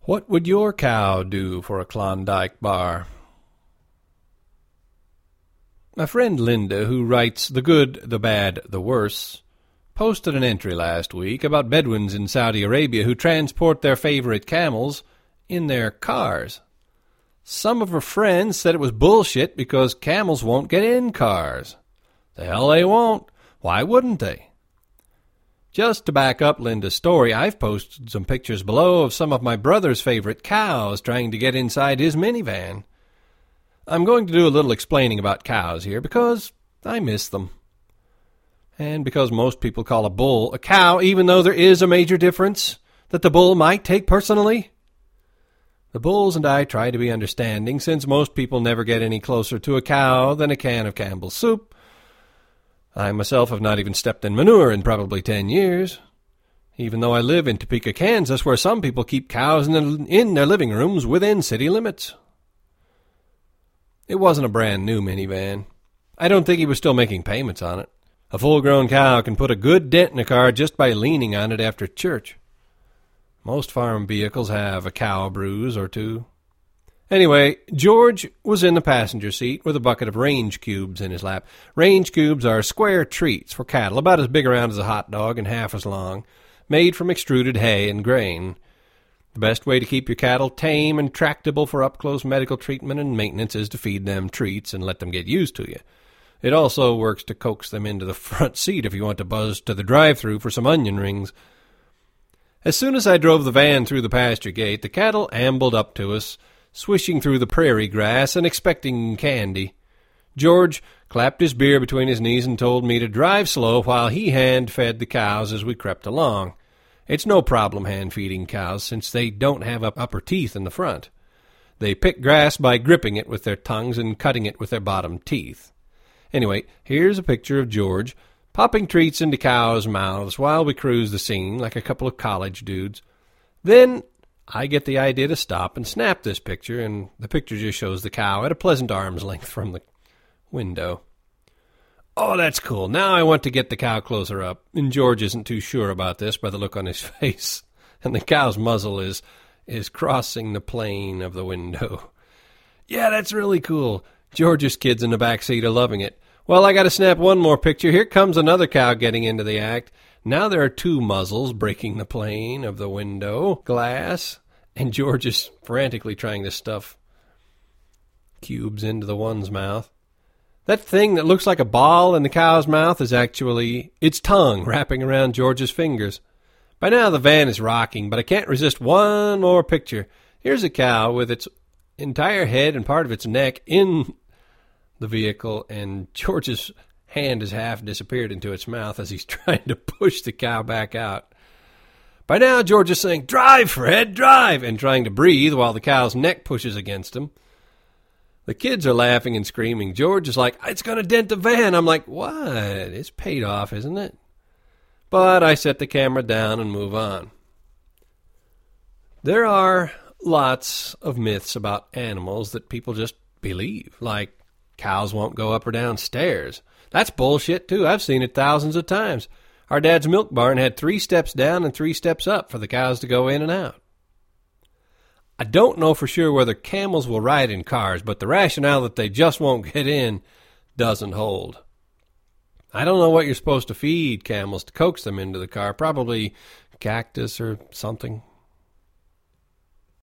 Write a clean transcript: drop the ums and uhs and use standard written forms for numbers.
What would your cow do for a Klondike bar? My friend Linda, who writes The Good, the Bad, the Worse, posted an entry last week about Bedouins in Saudi Arabia who transport their favorite camels in their cars. Some of her friends said it was bullshit because camels won't get in cars. The hell they won't. Why wouldn't they? Just to back up Linda's story, I've posted some pictures below of some of my brother's favorite cows trying to get inside his minivan. I'm going to do a little explaining about cows here because I miss them. And because most people call a bull a cow, even though there is a major difference that the bull might take personally. The bulls and I try to be understanding, since most people never get any closer to a cow than a can of Campbell's soup. I myself have not even stepped in manure in probably 10 years, even though I live in Topeka, Kansas, where some people keep cows in their living rooms within city limits. It wasn't a brand new minivan. I don't think he was still making payments on it. A full-grown cow can put a good dent in a car just by leaning on it after church. Most farm vehicles have a cow bruise or two. Anyway, George was in the passenger seat with a bucket of range cubes in his lap. Range cubes are square treats for cattle, about as big around as a hot dog and half as long, made from extruded hay and grain. The best way to keep your cattle tame and tractable for up-close medical treatment and maintenance is to feed them treats and let them get used to you. It also works to coax them into the front seat if you want to buzz to the drive-thru for some onion rings. As soon as I drove the van through the pasture gate, the cattle ambled up to us, swishing through the prairie grass and expecting candy. George clapped his beer between his knees and told me to drive slow while he hand-fed the cows as we crept along. It's no problem hand-feeding cows, since they don't have upper teeth in the front. They pick grass by gripping it with their tongues and cutting it with their bottom teeth. Anyway, here's a picture of George popping treats into cows' mouths while we cruise the scene like a couple of college dudes. Then I get the idea to stop and snap this picture, and the picture just shows the cow at a pleasant arm's length from the window. Oh, that's cool. Now I want to get the cow closer up, and George isn't too sure about this by the look on his face, and the cow's muzzle is crossing the plane of the window. Yeah, that's really cool. George's kids in the back seat are loving it. Well, I got to snap one more picture. Here comes another cow getting into the act. Now there are two muzzles breaking the plane of the window glass, and George is frantically trying to stuff cubes into the one's mouth. That thing that looks like a ball in the cow's mouth is actually its tongue wrapping around George's fingers. By now the van is rocking, but I can't resist one more picture. Here's a cow with its entire head and part of its neck in the vehicle, and George's hand has half disappeared into its mouth as he's trying to push the cow back out. By now, George is saying, "Drive, Fred, drive," and trying to breathe while the cow's neck pushes against him. The kids are laughing and screaming. George is like, "It's going to dent the van." I'm like, what? It's paid off, isn't it? But I set the camera down and move on. There are lots of myths about animals that people just believe, like cows won't go up or down stairs. That's bullshit, too. I've seen it thousands of times. Our dad's milk barn had 3 steps down and 3 steps up for the cows to go in and out. I don't know for sure whether camels will ride in cars, but the rationale that they just won't get in doesn't hold. I don't know what you're supposed to feed camels to coax them into the car. Probably cactus or something.